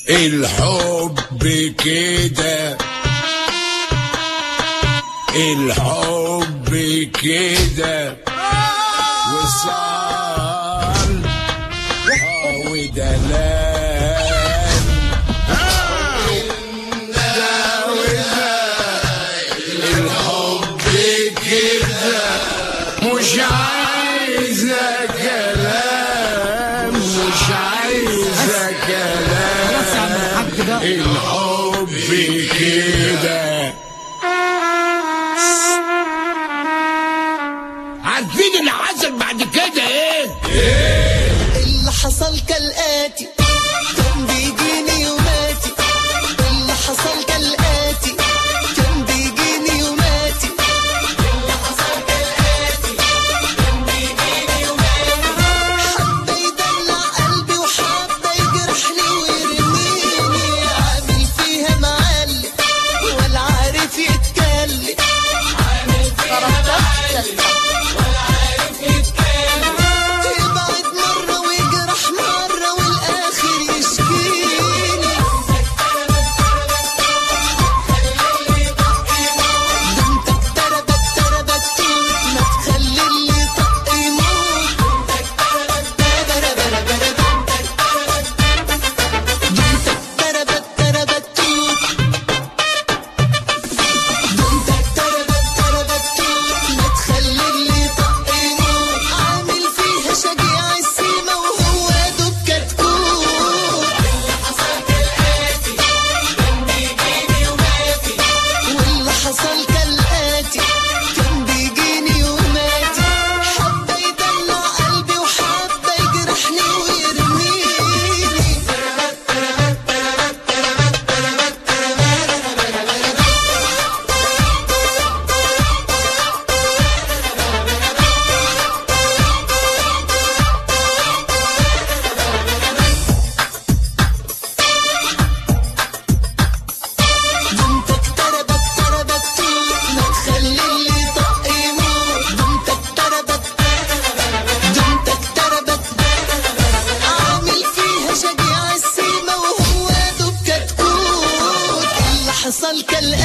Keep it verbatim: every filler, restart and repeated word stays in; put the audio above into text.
الحب كده الحب كده وصال ودلال الحب كده مش عايزة كلام مش عايزة كلام الحب كده. عارفين اللي حصل بعد كده ايه؟ ايه اللي حصل؟ كالآتي كان بيجيني يوماتي. اللي حصل كالآتي كان بيجيني يوماتي. اللي حصل كالآتي كان بيجيني يوماتي. حبة يدلع قلبي وحبة يجرحني ويرميني. عامل فيها معلم ولا عارف يتكلم. عامل فيها معلم ولا عارف يتكلم. يبعد مرة ويجرح مرة والآخر يشكيني. ده انت اتربت تربت توت ما تخلي اللي طق يموت. ده انت اتربت تربت توت. ده انت اتربت تربت توت ما تخلي اللي طق يموت. عامل فيها شجيع السيما وهو دوب كتكوت. اللي حصل كالآتي كان بيجيني يوماتي. واللي حصل كالآتي كان بيجيني يوماتي. حبة يدلع قلبي وحبة يجرحني ويرميني. ده انت اتربت تربت توت ما تخلي اللي طق يموت. ده انت اتربت ده انت اتربت عامل فيها شجيع السيما وهو دوب كتكوت. اللي حصل كالآتي